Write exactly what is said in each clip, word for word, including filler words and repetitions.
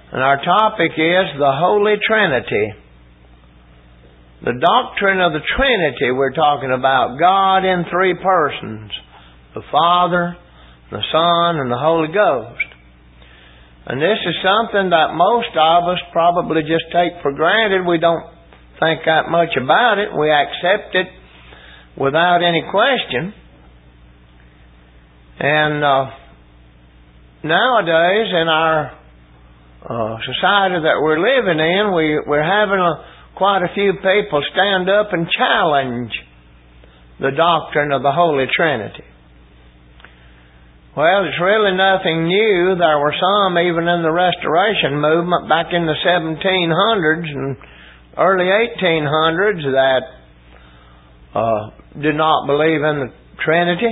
And our topic is the Holy Trinity. The doctrine of the Trinity we're talking about. God in three persons. The Father, the Son, and the Holy Ghost. And this is something that most of us probably just take for granted. We don't think that much about it. We accept it without any question. And uh, nowadays in our uh, society that we're living in, we, we're having a, quite a few people stand up and challenge the doctrine of the Holy Trinity. Well, it's really nothing new. There were some even in the Restoration movement back in the seventeen hundreds and early eighteen hundreds that uh, did not believe in the Trinity.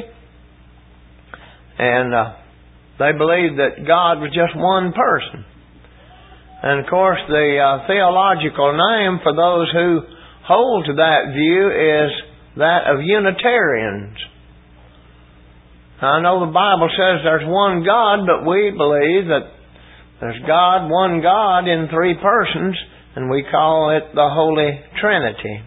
And uh, they believed that God was just one person. And of course the uh, theological name for those who hold to that view is that of Unitarians. I know the Bible says there's one God, but we believe that there's God, one God in three persons, and we call it the Holy Trinity.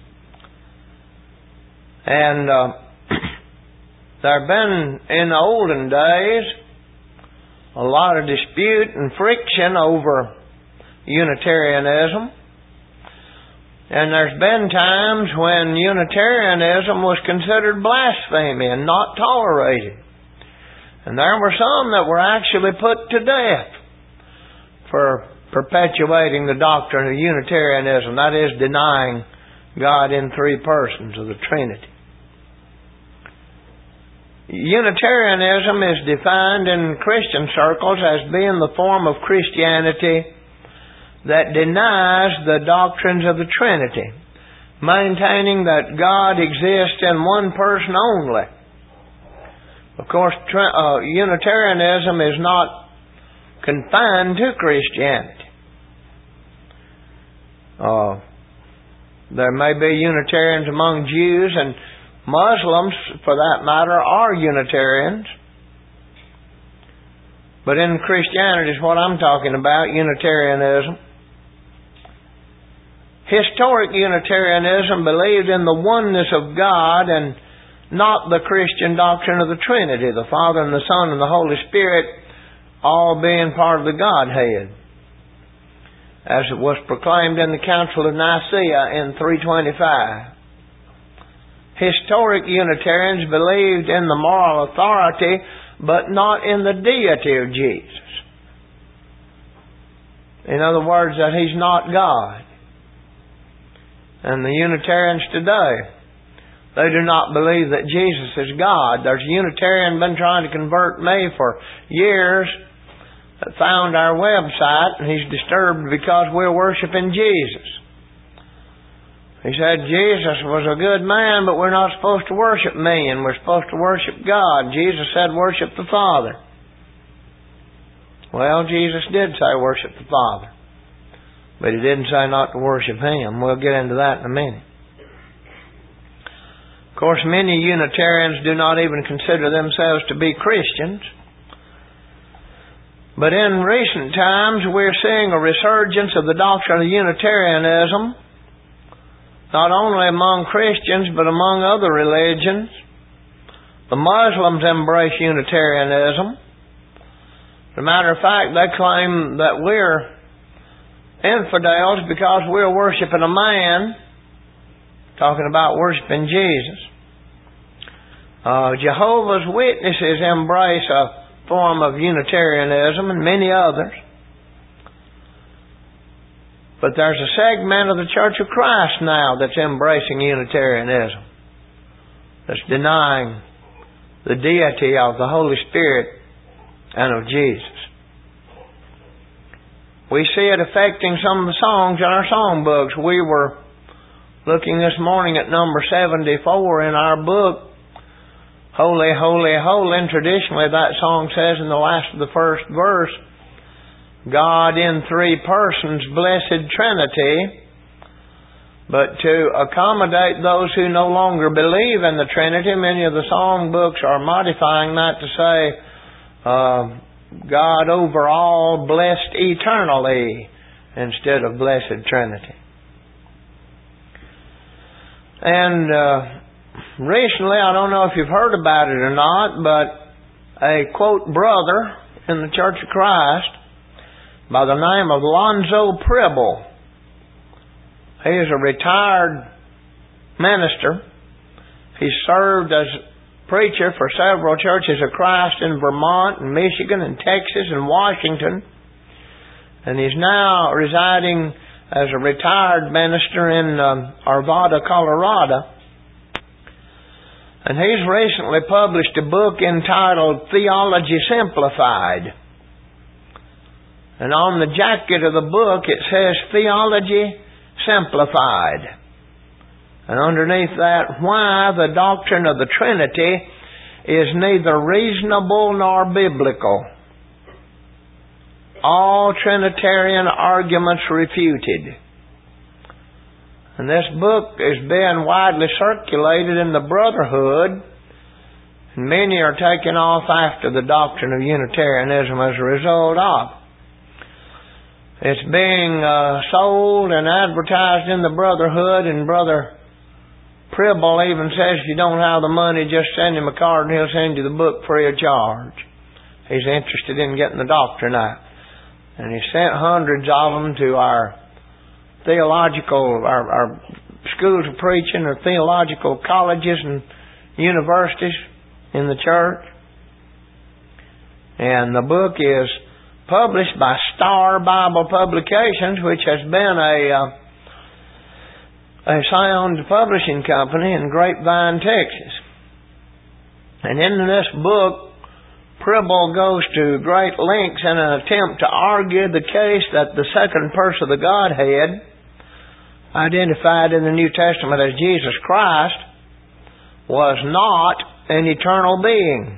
And uh, there have been, in the olden days, a lot of dispute and friction over Unitarianism. And there's been times when Unitarianism was considered blasphemy and not tolerated. And there were some that were actually put to death for perpetuating the doctrine of Unitarianism. That is, denying God in three persons of the Trinity. Unitarianism is defined in Christian circles as being the form of Christianity that denies the doctrines of the Trinity, maintaining that God exists in one person only. Of course, uh, Unitarianism is not confined to Christianity. Uh, there may be Unitarians among Jews, and Muslims, for that matter, are Unitarians. But in Christianity is what I'm talking about, Unitarianism. Historic Unitarianism believed in the oneness of God and not the Christian doctrine of the Trinity, the Father and the Son and the Holy Spirit all being part of the Godhead, as it was proclaimed in the Council of Nicaea in three twenty-five. Historic Unitarians believed in the moral authority, but not in the deity of Jesus. In other words, that He's not God. And the Unitarians today, they do not believe that Jesus is God. There's a Unitarian been trying to convert me for years that found our website, and he's disturbed because we're worshiping Jesus. He said Jesus was a good man, but we're not supposed to worship men. We're supposed to worship God. Jesus said worship the Father. Well, Jesus did say worship the Father. But He didn't say not to worship Him. We'll get into that in a minute. Of course, many Unitarians do not even consider themselves to be Christians. But in recent times, we're seeing a resurgence of the doctrine of Unitarianism, not only among Christians, but among other religions. The Muslims embrace Unitarianism. As a matter of fact, they claim that we're infidels because we're worshiping a man, talking about worshiping Jesus. Uh, Jehovah's Witnesses embrace a form of Unitarianism and many others. But there's a segment of the Church of Christ now that's embracing Unitarianism, that's denying the deity of the Holy Spirit and of Jesus. We see it affecting some of the songs in our songbooks. We were looking this morning at number seventy-four in our book, Holy, Holy, Holy. And traditionally that song says in the last of the first verse, God in three persons, blessed Trinity. But to accommodate those who no longer believe in the Trinity, many of the songbooks are modifying that to say, uh, God over all, blessed eternally, instead of blessed Trinity. And uh, recently, I don't know if you've heard about it or not, but a, quote, brother in the Church of Christ by the name of Lonzo Pribble. He is a retired minister. He served as preacher for several churches of Christ in Vermont and Michigan and Texas and Washington. And he's now residing as a retired minister in um, Arvada, Colorado. And he's recently published a book entitled Theology Simplified. And on the jacket of the book it says Theology Simplified. And underneath that, why the doctrine of the Trinity is neither reasonable nor biblical. All Trinitarian arguments refuted. And this book is being widely circulated in the Brotherhood, and many are taken off after the doctrine of Unitarianism as a result of. It's being uh, sold and advertised in the Brotherhood, and Brother Pribble even says if you don't have the money, just send him a card and he'll send you the book free of charge. He's interested in getting the doctrine out. And he sent hundreds of them to our theological, our, our schools of preaching, or theological colleges and universities in the church. And the book is published by Star Bible Publications, which has been a uh, a sound publishing company in Grapevine, Texas. And in this book, Pribble goes to great lengths in an attempt to argue the case that the second person of the Godhead, identified in the New Testament as Jesus Christ, was not an eternal being.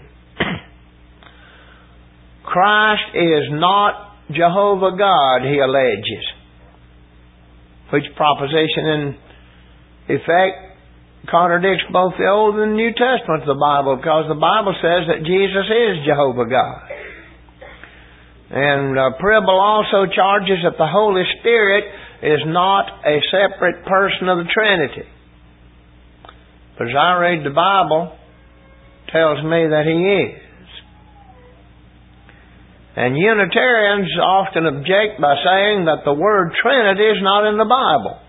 Christ is not Jehovah God, he alleges. Which proposition in effect contradicts both the Old and the New Testament of the Bible, because the Bible says that Jesus is Jehovah God. And uh, Pribble also charges that the Holy Spirit is not a separate person of the Trinity. But as I read the Bible, it tells me that He is. And Unitarians often object by saying that the word Trinity is not in the Bible.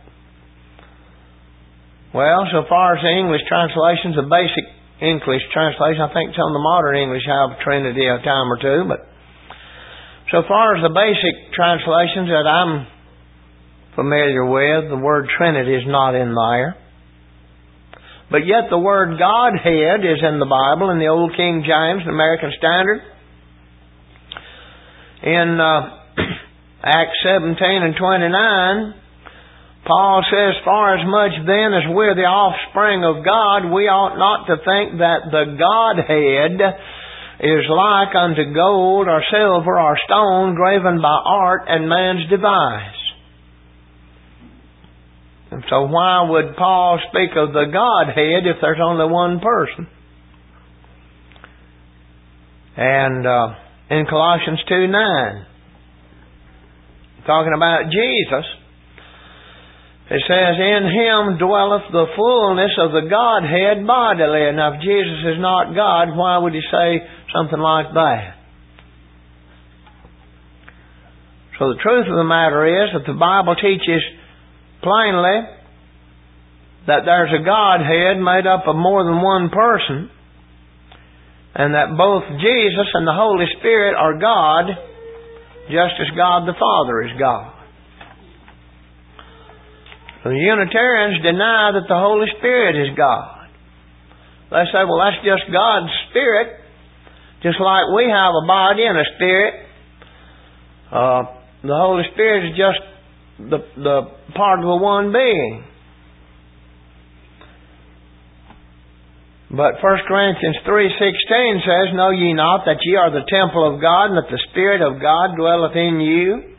Well, so far as the English translations, the basic English translation, I think some of the modern English have Trinity a time or two, but so far as the basic translations that I'm familiar with, the word Trinity is not in there. But yet the word Godhead is in the Bible, in the Old King James, the American Standard. In uh, Acts seventeen and twenty-nine, Paul says, "For as much then as we're the offspring of God, we ought not to think that the Godhead is like unto gold or silver or stone graven by art and man's device." And so why would Paul speak of the Godhead if there's only one person? And uh, in Colossians two nine, talking about Jesus, it says, "In Him dwelleth the fullness of the Godhead bodily." Now, if Jesus is not God, why would He say something like that? So the truth of the matter is that the Bible teaches plainly that there's a Godhead made up of more than one person, and that both Jesus and the Holy Spirit are God, just as God the Father is God. The Unitarians deny that the Holy Spirit is God. They say, well, that's just God's Spirit, just like we have a body and a spirit. Uh, the Holy Spirit is just the, the part of the one being. But First Corinthians three sixteen says, "Know ye not that ye are the temple of God, and that the Spirit of God dwelleth in you?"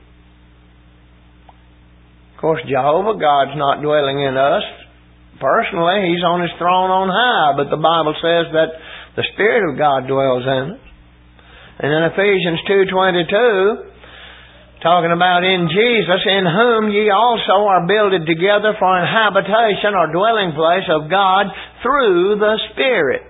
Of course, Jehovah God's not dwelling in us personally. He's on His throne on high. But the Bible says that the Spirit of God dwells in us. And in Ephesians two twenty-two, talking about in Jesus, in whom ye also are builded together for an habitation or dwelling place of God through the Spirit.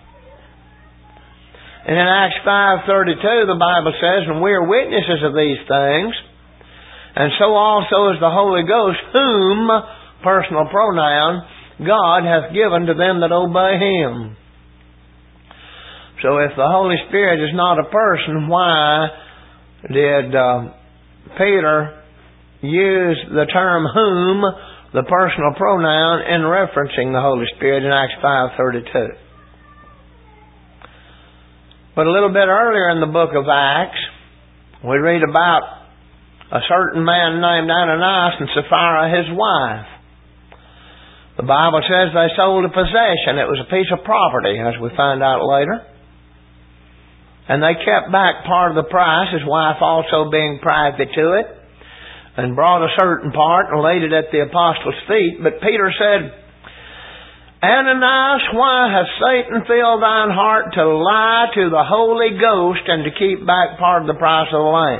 And in Acts five thirty-two, the Bible says, and we are witnesses of these things, and so also is the Holy Ghost, whom, personal pronoun, God hath given to them that obey Him. So if the Holy Spirit is not a person, why did uh, Peter use the term whom, the personal pronoun, in referencing the Holy Spirit in Acts five thirty-two? But a little bit earlier in the book of Acts, we read about a certain man named Ananias and Sapphira, his wife. The Bible says they sold a possession. It was a piece of property, as we find out later. And they kept back part of the price, his wife also being privy to it, and brought a certain part and laid it at the apostles' feet. But Peter said, Ananias, why hath Satan filled thine heart to lie to the Holy Ghost and to keep back part of the price of the land?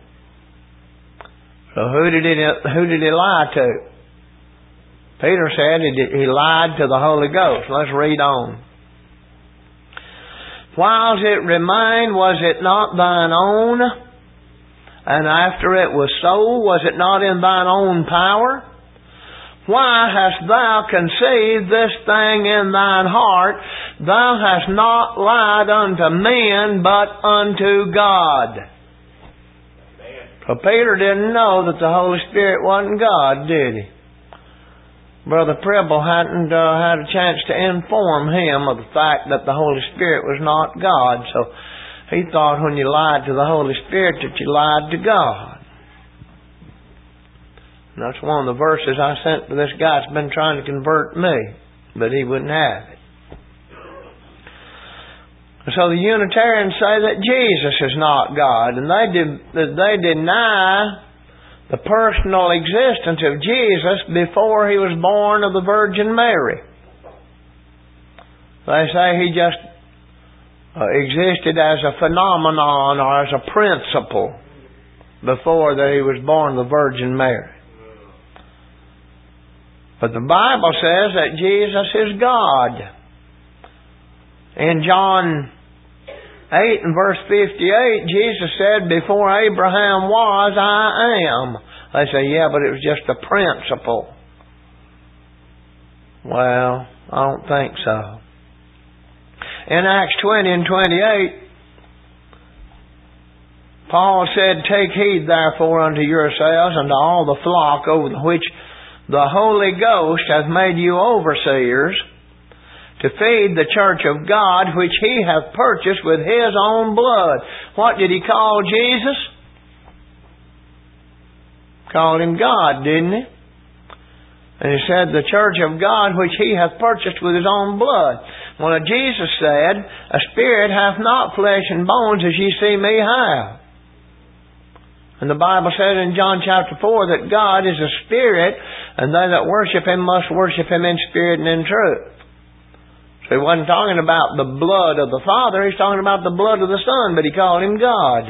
So who did he, who did he lie to? Peter said he lied to the Holy Ghost. Let's read on. Whiles it remained, was it not thine own? And after it was sold, was it not in thine own power? Why hast thou conceived this thing in thine heart? Thou hast not lied unto men, but unto God. So Peter didn't know that the Holy Spirit wasn't God, did he? Brother Preble hadn't uh, had a chance to inform him of the fact that the Holy Spirit was not God. So he thought when you lied to the Holy Spirit that you lied to God. And that's one of the verses I sent to this guy that's been trying to convert me, but he wouldn't have it. So the Unitarians say that Jesus is not God, and they de- they deny the personal existence of Jesus before He was born of the Virgin Mary. They say He just uh, existed as a phenomenon or as a principle before that He was born of the Virgin Mary. But the Bible says that Jesus is God. In John eight and verse fifty-eight, Jesus said, before Abraham was, I am. They say, yeah, but it was just a principle. Well, I don't think so. In Acts twenty and twenty-eight, Paul said, take heed therefore unto yourselves and to all the flock over which the Holy Ghost hath made you overseers, to feed the church of God, which He hath purchased with His own blood. What did He call Jesus? Called Him God, didn't He? And He said, the church of God, which He hath purchased with His own blood. Well, Jesus said, a spirit hath not flesh and bones as ye see me have. And the Bible says in John chapter four that God is a spirit, and they that worship Him must worship Him in spirit and in truth. He wasn't talking about the blood of the Father, He's talking about the blood of the Son, but He called Him God.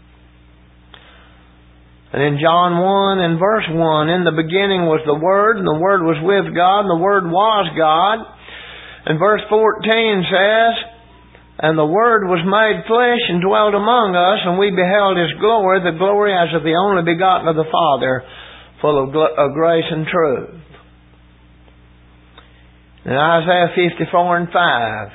And in John one and verse one, in the beginning was the Word, and the Word was with God, and the Word was God. And verse fourteen says, and the Word was made flesh and dwelt among us, and we beheld His glory, the glory as of the only begotten of the Father, full of, gl- of grace and truth. In Isaiah fifty-four and five,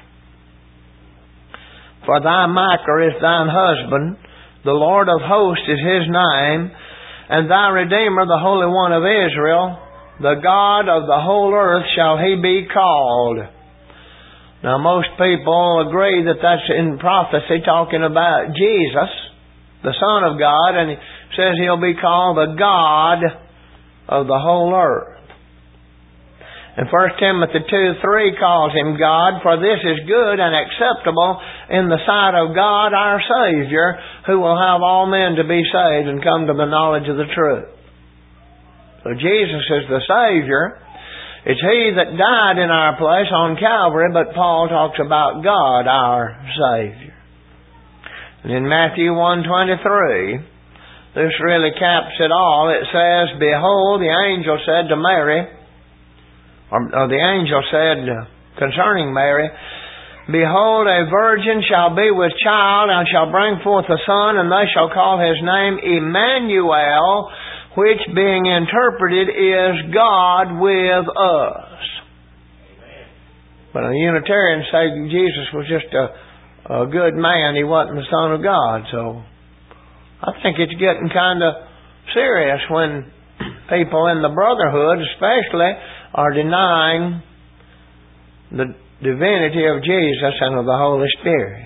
for thy Maker is thine husband, the Lord of hosts is His name, and thy Redeemer, the Holy One of Israel, the God of the whole earth shall He be called. Now most people agree that that's in prophecy talking about Jesus, the Son of God, and He says He'll be called the God of the whole earth. And First Timothy two three calls Him God, for this is good and acceptable in the sight of God our Savior, who will have all men to be saved and come to the knowledge of the truth. So Jesus is the Savior. It's He that died in our place on Calvary, but Paul talks about God our Savior. And in Matthew one twenty-three, this really caps it all. It says, "Behold, the angel said to Mary," or, or the angel said concerning Mary, "Behold, a virgin shall be with child, and shall bring forth a son, and they shall call his name Emmanuel, which being interpreted is God with us." Amen. But the Unitarians say Jesus was just a, a good man. He wasn't the Son of God. So I think it's getting kind of serious when people in the Brotherhood especially are denying the divinity of Jesus and of the Holy Spirit.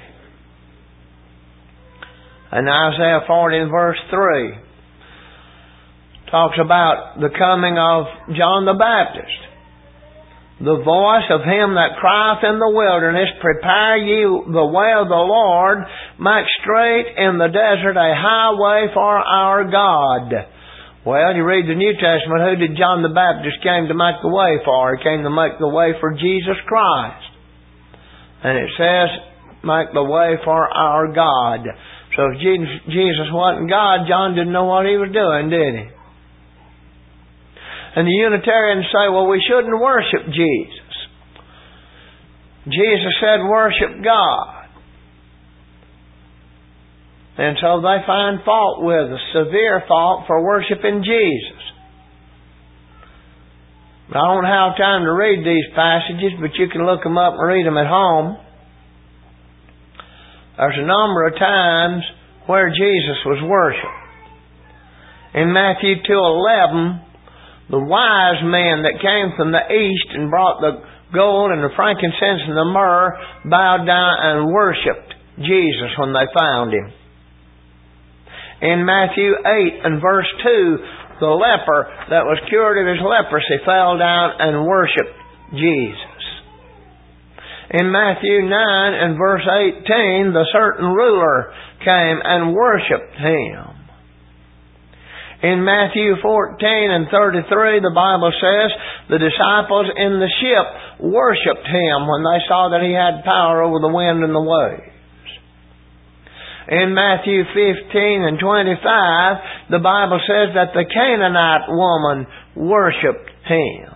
And Isaiah forty verse three talks about the coming of John the Baptist. "The voice of him that crieth in the wilderness, prepare ye the way of the Lord, make straight in the desert a highway for our God." Well, you read the New Testament, who did John the Baptist came to make the way for? He came to make the way for Jesus Christ. And it says, make the way for our God. So if Jesus wasn't God, John didn't know what he was doing, did he? And the Unitarians say, well, we shouldn't worship Jesus. Jesus said, worship God. And so they find fault with us, severe fault for worshiping Jesus. I don't have time to read these passages, but you can look them up and read them at home. There's a number of times where Jesus was worshipped. In Matthew two eleven, the wise men that came from the east and brought the gold and the frankincense and the myrrh bowed down and worshipped Jesus when they found him. In Matthew eight and verse two, the leper that was cured of his leprosy fell down and worshipped Jesus. In Matthew nine and verse eighteen, the certain ruler came and worshipped him. In Matthew fourteen and thirty-three, the Bible says, the disciples in the ship worshipped him when they saw that he had power over the wind and the waves. In Matthew fifteen and twenty-five, the Bible says that the Canaanite woman worshipped him.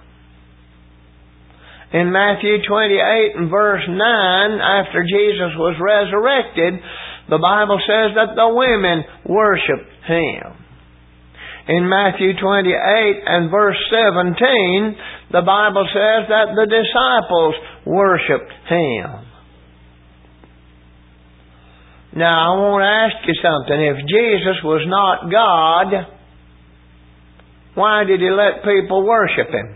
In Matthew twenty-eight and verse nine, after Jesus was resurrected, the Bible says that the women worshipped him. In Matthew twenty-eight and verse seventeen, the Bible says that the disciples worshipped him. Now, I want to ask you something. If Jesus was not God, why did he let people worship him?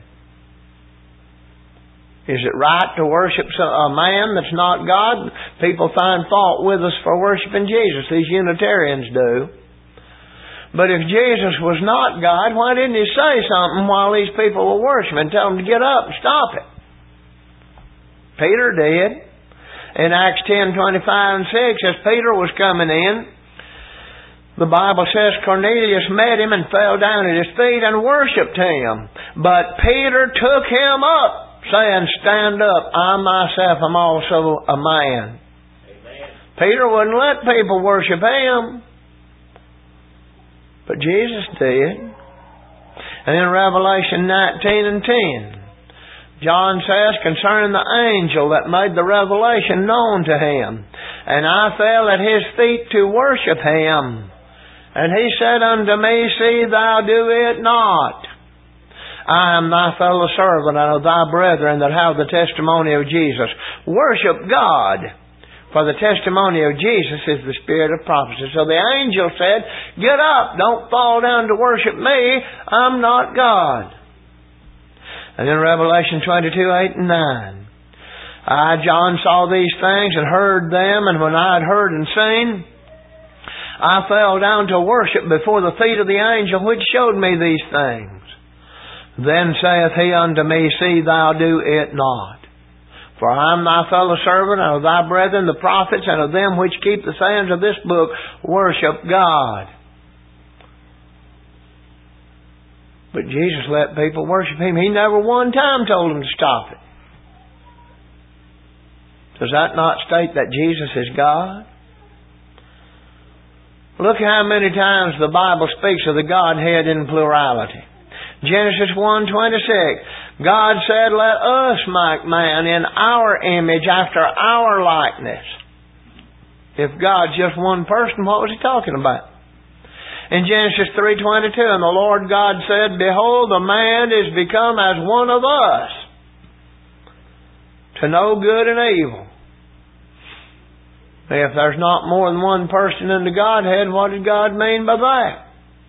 Is it right to worship a man that's not God? People find fault with us for worshiping Jesus. These Unitarians do. But if Jesus was not God, why didn't he say something while these people were worshiping? Tell them to get up and stop it. Peter did. In Acts ten twenty-five and six, as Peter was coming in, the Bible says Cornelius met him and fell down at his feet and worshipped him. But Peter took him up, saying, "Stand up, I myself am also a man." Amen. Peter wouldn't let people worship him. But Jesus did. And in Revelation nineteen and ten, John says concerning the angel that made the revelation known to him, "And I fell at his feet to worship him. And he said unto me, See thou do it not. I am thy fellow servant and of thy brethren that have the testimony of Jesus. Worship God. For the testimony of Jesus is the spirit of prophecy." So the angel said, "Get up, don't fall down to worship me. I'm not God." And in Revelation twenty-two, eight and nine, "I, John, saw these things and heard them, and when I had heard and seen, I fell down to worship before the feet of the angel which showed me these things. Then saith he unto me, See thou do it not. For I am thy fellow servant, and of thy brethren the prophets, and of them which keep the sayings of this book. Worship God." But Jesus let people worship him. He never one time told them to stop it. Does that not state that Jesus is God? Look how many times the Bible speaks of the Godhead in plurality. Genesis one twenty-six, God said, let us make man in our image after our likeness. If God's just one person, what was He talking about? In Genesis three twenty-two, and the Lord God said, behold, the man is become as one of us, to know good and evil. If there's not more than one person in the Godhead, what did God mean by that?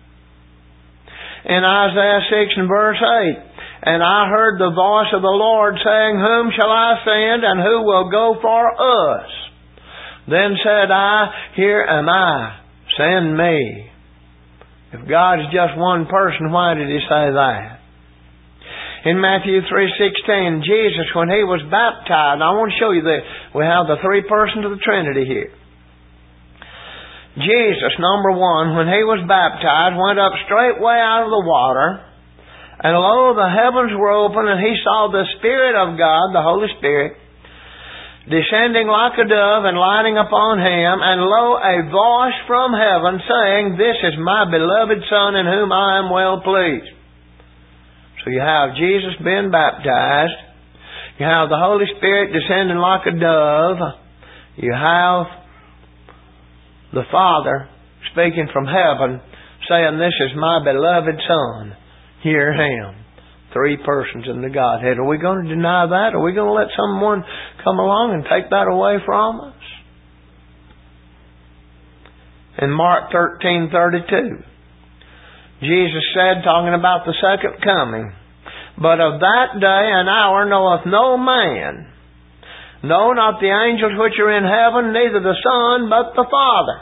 In Isaiah six and verse eight, and I heard the voice of the Lord saying, whom shall I send, and who will go for us? Then said I, here am I, send me. If God is just one person, why did He say that? In Matthew three sixteen, Jesus, when He was baptized, I want to show you that we have the three persons of the Trinity here. Jesus, number one, when He was baptized, went up straightway out of the water, and lo, the heavens were open, and He saw the Spirit of God, the Holy Spirit, descending like a dove and lighting upon Him, and lo, a voice from heaven saying, this is my beloved Son, in whom I am well pleased. So you have Jesus being baptized. You have the Holy Spirit descending like a dove. You have the Father speaking from heaven, saying, this is my beloved Son. Hear Him. Three persons in the Godhead. Are we going to deny that? Are we going to let someone come along and take that away from us? In Mark thirteen thirty-two, Jesus said, talking about the second coming, but of that day and hour knoweth no man, no, not the angels which are in heaven, neither the Son, but the Father.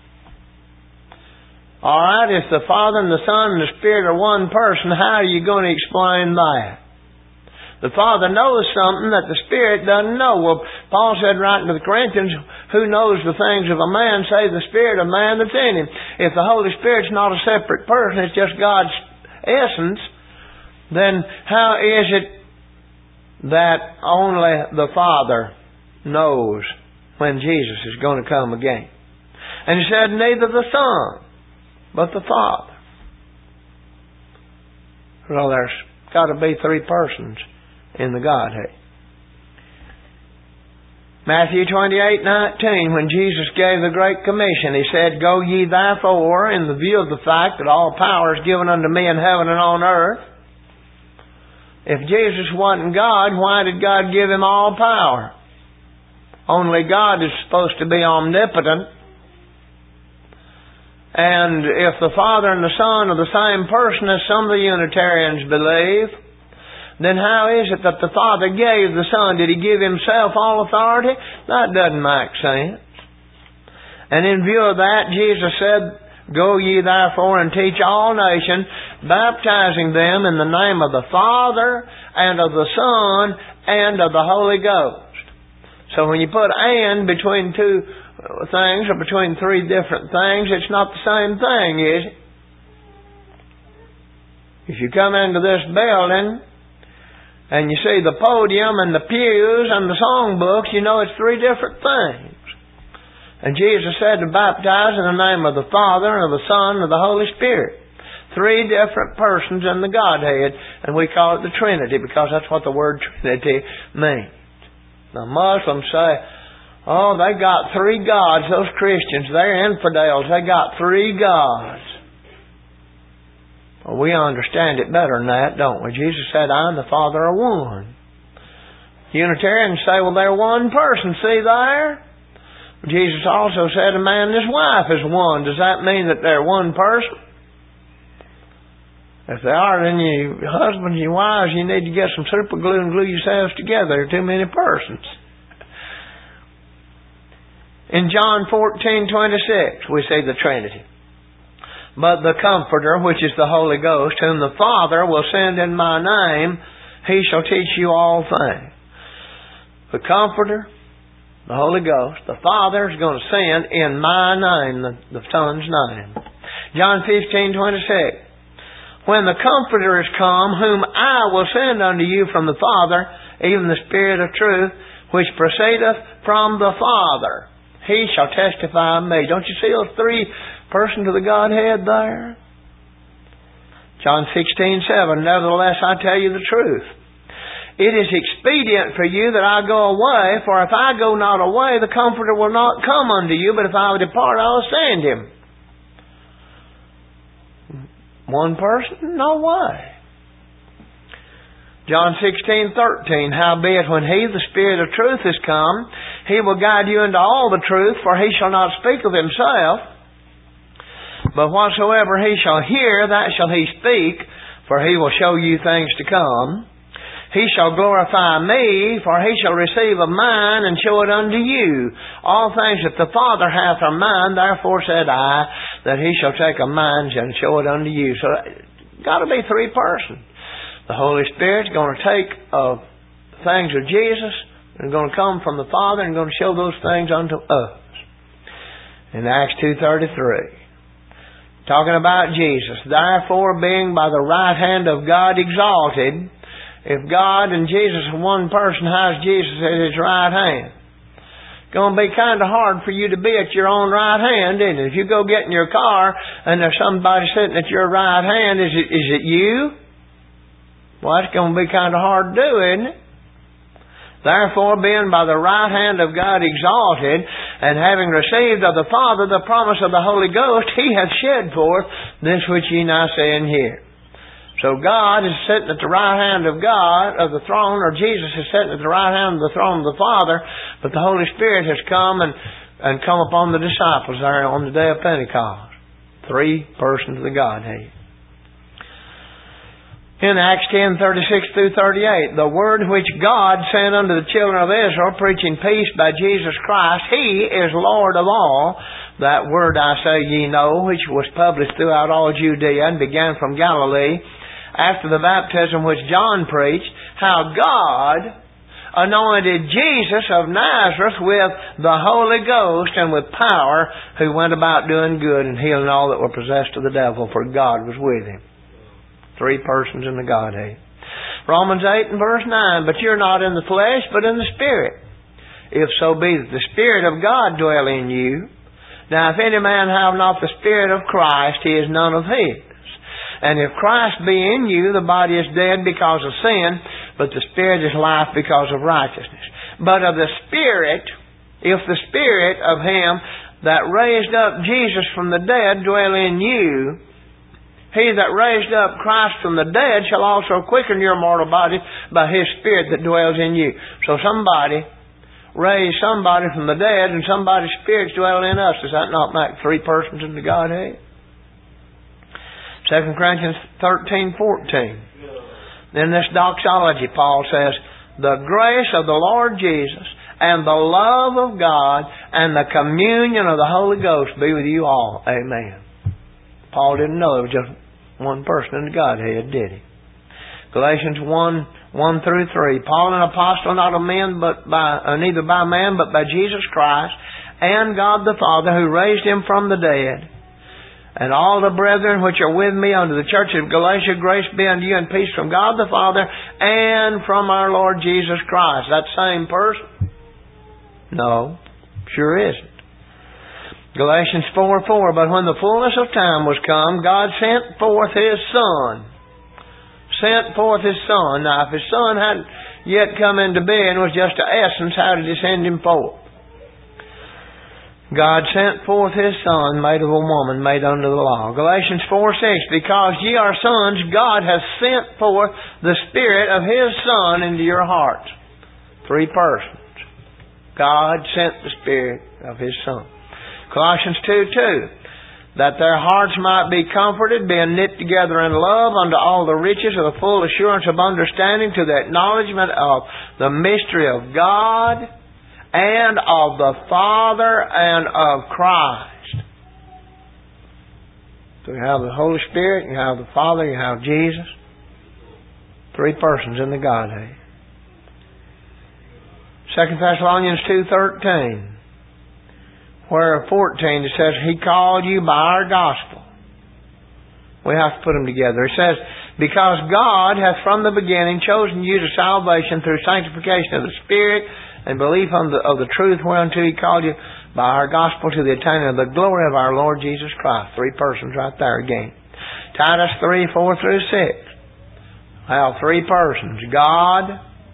Alright, if the Father and the Son and the Spirit are one person, how are you going to explain that? The Father knows something that the Spirit doesn't know. Well, Paul said right to the Corinthians, who knows the things of a man, save the Spirit of man that's in him. If the Holy Spirit's not a separate person, it's just God's essence, then how is it that only the Father knows when Jesus is going to come again? And He said, neither the Son, but the Father. Well, there's got to be three persons in the Godhead. Matthew twenty-eight nineteen, when Jesus gave the Great Commission, He said, go ye therefore, in the view of the fact that all power is given unto me in heaven and on earth. If Jesus wasn't God, why did God give Him all power? Only God is supposed to be omnipotent. And if the Father and the Son are the same person as some of the Unitarians believe, then how is it that the Father gave the Son? Did He give Himself all authority? That doesn't make sense. And in view of that, Jesus said, go ye therefore and teach all nations, baptizing them in the name of the Father and of the Son and of the Holy Ghost. So when you put and between two things or between three different things, it's not the same thing, is it? If you come into this building and you see the podium and the pews and the songbooks, you know it's three different things. And Jesus said to baptize in the name of the Father and of the Son and of the Holy Spirit. Three different persons in the Godhead, and we call it the Trinity because that's what the word Trinity means. Now Muslims say, oh, they got three gods. Those Christians, they're infidels. They got three gods. Well, we understand it better than that, don't we? Jesus said, I and the Father are one. Unitarians say, well, they're one person. See there? Jesus also said a man and his wife is one. Does that mean that they're one person? If they are, then you husbands and wives, you need to get some super glue and glue yourselves together. There are too many persons. In John fourteen twenty-six, we see the Trinity. But the Comforter, which is the Holy Ghost, whom the Father will send in my name, He shall teach you all things. The Comforter, the Holy Ghost, the Father is going to send in my name, the, the Son's name. John fifteen twenty-six. When the Comforter is come, whom I will send unto you from the Father, even the Spirit of truth, which proceedeth from the Father, He shall testify of me. Don't you see those three person to the Godhead there? John sixteen seven, nevertheless I tell you the truth. It is expedient for you that I go away, for if I go not away, the Comforter will not come unto you, but if I depart, I will send Him. One person? No way. John sixteen thirteen, howbeit when He, the Spirit of truth, is come, He will guide you into all the truth, for He shall not speak of Himself, but whatsoever He shall hear, that shall He speak, for He will show you things to come. He shall glorify Me, for He shall receive of mine, and show it unto you. All things that the Father hath are mine, therefore said I, that He shall take of mine and show it unto you. So, it's got to be three persons. The Holy Spirit's going to take uh, things of Jesus and going to come from the Father and going to show those things unto us. In Acts two thirty-three, talking about Jesus. Therefore, being by the right hand of God exalted, if God and Jesus are one person, how's Jesus at His right hand? It's going to be kind of hard for you to be at your own right hand, isn't it? If you go get in your car and there's somebody sitting at your right hand, is it, is it you? Well, that's going to be kind of hard to do, isn't it? Therefore, being by the right hand of God exalted, and having received of the Father the promise of the Holy Ghost, He hath shed forth this which ye now say and hear. So God is sitting at the right hand of God, of the throne, or Jesus is sitting at the right hand of the throne of the Father, but the Holy Spirit has come and, and come upon the disciples there on the day of Pentecost. Three persons of the Godhead. In Acts ten thirty-six through thirty-eight, the word which God sent unto the children of Israel, preaching peace by Jesus Christ, He is Lord of all. That word I say ye know, which was published throughout all Judea and began from Galilee, after the baptism which John preached, how God anointed Jesus of Nazareth with the Holy Ghost and with power, who went about doing good and healing all that were possessed of the devil, for God was with Him. Three persons in the Godhead. Romans eight and verse nine, but you're not in the flesh, but in the Spirit. If so be that the Spirit of God dwell in you. Now if any man have not the Spirit of Christ, he is none of His. And if Christ be in you, the body is dead because of sin, but the Spirit is life because of righteousness. But of the Spirit, if the Spirit of Him that raised up Jesus from the dead dwell in you, He that raised up Christ from the dead shall also quicken your mortal body by His Spirit that dwells in you. So somebody raised somebody from the dead, and somebody's Spirit's dwelling in us. Does that not make three persons in the Godhead? Second Corinthians thirteen fourteen. In this doxology, Paul says, the grace of the Lord Jesus and the love of God and the communion of the Holy Ghost be with you all. Amen. Paul didn't know it was just one person in the Godhead, did he? Galatians one, one through three. Paul, an apostle, not of men, but by, uh, neither by man, but by Jesus Christ, and God the Father, who raised Him from the dead. And all the brethren which are with me unto the church of Galatia, grace be unto you and peace from God the Father, and from our Lord Jesus Christ. That same person? No, sure isn't. Galatians four four, but when the fullness of time was come, God sent forth His Son. Sent forth His Son. Now, if His Son hadn't yet come into being, was just an essence, how did He send Him forth? God sent forth His Son, made of a woman, made under the law. Galatians four six, because ye are sons, God hath sent forth the Spirit of His Son into your hearts. Three persons. God sent the Spirit of His Son. Colossians two two, that their hearts might be comforted, being knit together in love unto all the riches of the full assurance of understanding, to the acknowledgement of the mystery of God and of the Father and of Christ. So you have the Holy Spirit, you have the Father, you have Jesus. Three persons in the Godhead. Second Thessalonians two thirteen. Where fourteen it says, He called you by our gospel. We have to put them together. It says, because God hath from the beginning chosen you to salvation through sanctification of the Spirit and belief on the, of the truth whereunto He called you, by our gospel to the attaining of the glory of our Lord Jesus Christ. Three persons right there again. Titus three, four through six. Well, three persons. God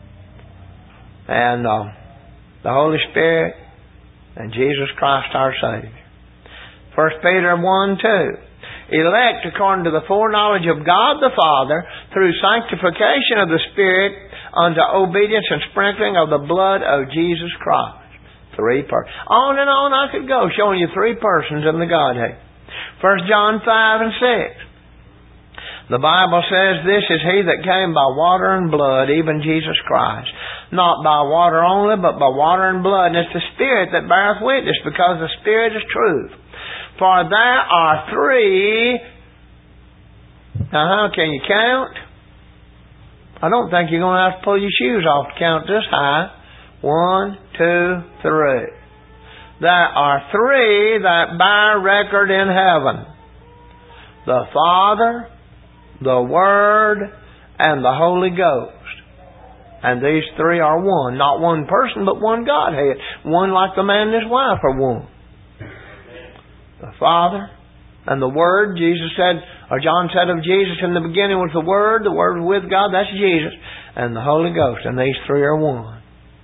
and uh, the Holy Spirit and Jesus Christ our Savior. First Peter one, two. Elect according to the foreknowledge of God the Father through sanctification of the Spirit unto obedience and sprinkling of the blood of Jesus Christ. Three persons. On and on I could go showing you three persons in the Godhead. First John five and six. The Bible says, this is He that came by water and blood, even Jesus Christ. Not by water only, but by water and blood. And it's the Spirit that beareth witness, because the Spirit is truth. For there are three. Now how can you count? I don't think you're going to have to pull your shoes off to count this high. One, two, three. There are three that bear record in heaven. The Father, the Word, and the Holy Ghost. And these three are one. Not one person, but one Godhead. One like the man and his wife are one. The Father and the Word. Jesus said, or John said of Jesus, in the beginning was the Word. The Word was with God. That's Jesus. And the Holy Ghost. And these three are one.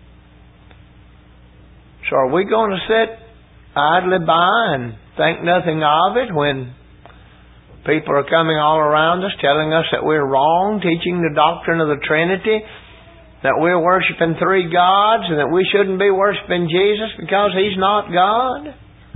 So are we going to sit idly by and think nothing of it when people are coming all around us telling us that we're wrong, teaching the doctrine of the Trinity, that we're worshiping three gods, and that we shouldn't be worshiping Jesus because He's not God?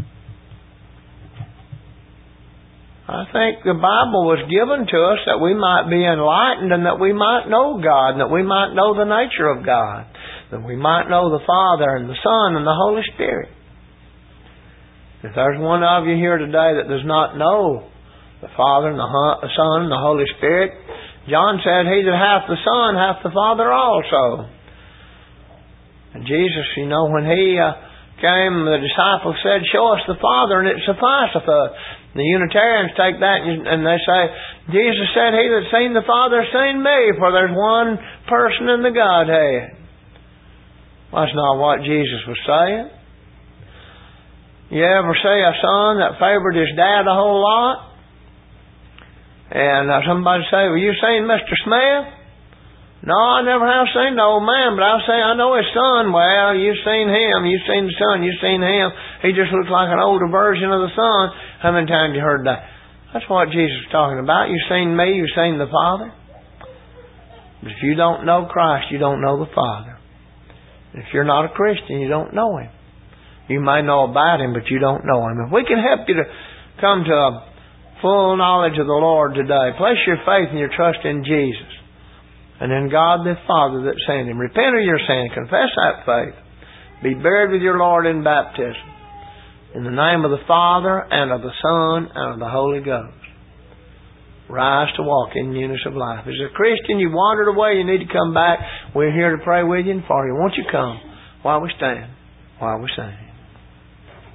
I think the Bible was given to us that we might be enlightened and that we might know God, and that we might know the nature of God, that we might know the Father and the Son and the Holy Spirit. If there's one of you here today that does not know the Father and the Son and the Holy Spirit, John said He that hath the Son hath the Father also. And Jesus, you know, when He uh, came, the disciples said, show us the Father and it sufficeth us. The Unitarians take that and they say, Jesus said, he that's seen the Father has seen me, for there's one person in the Godhead. Well, that's not what Jesus was saying. You ever see a son that favored his dad a whole lot? And uh, somebody say, well, you seen Mister Smith? No, I never have seen the old man, but I'll say I know his son. Well, you've seen him, you've seen the son, you've seen him. He just looks like an older version of the son. How many times you heard that? That's what Jesus was talking about. You've seen me, you've seen the Father. But if you don't know Christ, you don't know the Father. If you're not a Christian, you don't know Him. You may know about Him, but you don't know Him. If we can help you to come to a full knowledge of the Lord today, place your faith and your trust in Jesus. And in God the Father that sent Him. Repent of your sin. Confess that faith. Be buried with your Lord in baptism. In the name of the Father and of the Son and of the Holy Ghost. Rise to walk in newness of life. As a Christian, you wandered away, you need to come back. We're here to pray with you and for you. Won't you come while we stand, while we sing.